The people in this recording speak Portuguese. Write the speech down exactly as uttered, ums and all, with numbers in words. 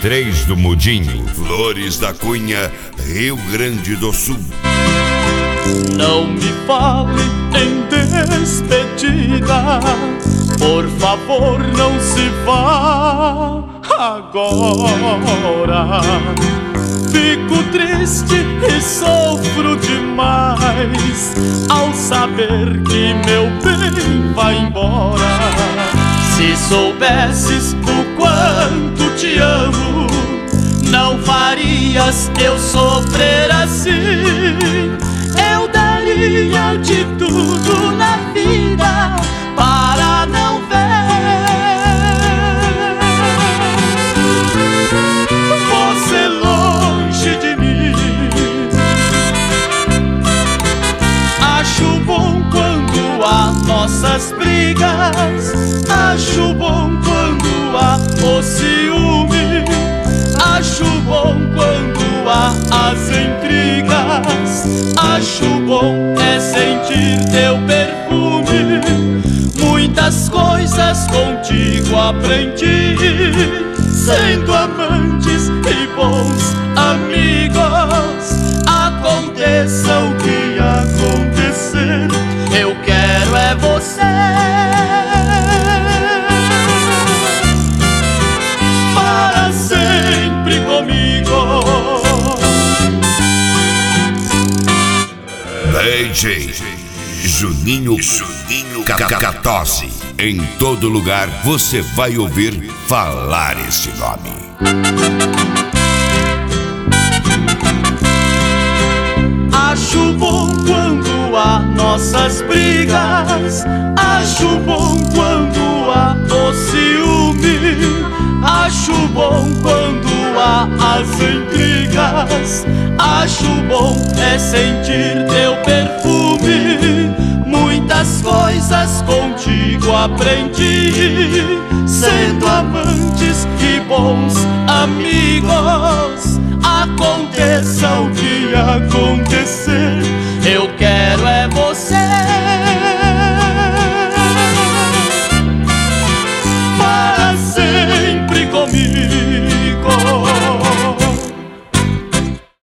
três do Mudinho, Flores da Cunha, Rio Grande do Sul. Não me fale em despedida, por favor não se vá agora. Fico triste e sofro demais ao saber que meu bem vai embora. Se soubesses o quanto te amo, não farias eu sofrer assim. Eu daria de tudo na vida para não ver você longe de mim. Acho bom quando há nossas brigas, acho bom quando há o ciúme, acho bom quando há as intrigas, acho bom é sentir teu perfume. Muitas coisas contigo aprendi, sendo amantes e bons amigos. Aconteça o que acontecer, eu quero é você para sempre comigo. D J Juninho, Juninho Cacatosi. Em todo lugar você vai ouvir falar esse nome. Acho bom quando há nossas brigas, acho bom quando há o ciúme, acho bom quando há as intrigas, acho bom é sentir teu perfume. Muitas coisas contigo aprendi, sendo amantes e bons amigos. Aconteça o que acontecer, eu quero é